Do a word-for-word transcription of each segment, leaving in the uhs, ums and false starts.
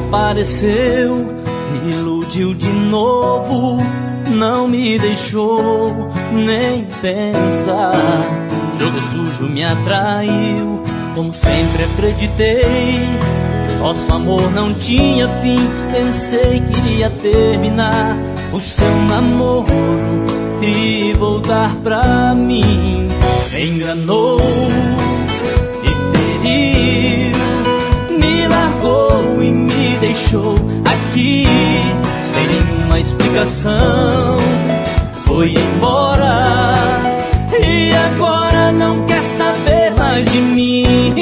reapareceu, me iludiu de novo, não me deixou nem pensar. Jogo sujo me atraiu, como sempre acreditei. Nosso amor não tinha fim, pensei que iria terminar o seu namoro e voltar pra mim. Me enganou, me feriu, me largou e me deixou aqui sem nenhuma explicação. Foi embora e agora não quer saber mais de mim.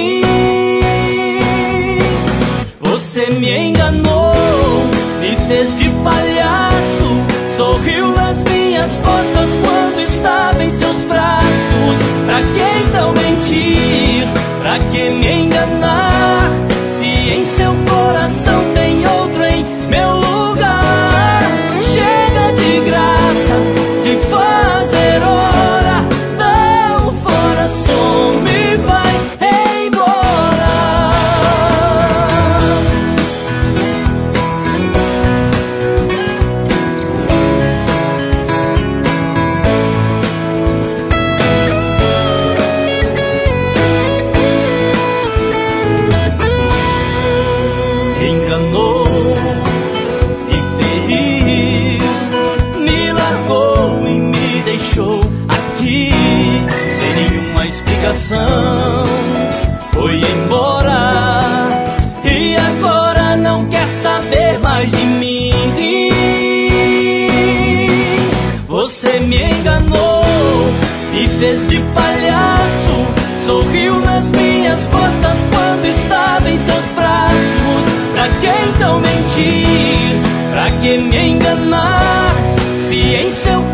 Você me enganou, me fez de palhaço, sorriu nas minhas costas quando estava em seus braços. Pra que então mentir? Pra que me enganar? Se em seu coração tem outro em meu lugar. Chega de graça, de fazer hora, dá um fora, some e vai embora. Enganou, me feriu, me largou e me deixou aqui sem nenhuma explicação. Foi embora e agora não quer saber mais de mim. Você me enganou, me fez de palhaço, sorriu nas minhas costas quando estava em seus braços. Pra que então mentir? Pra que me enganar? Se em seu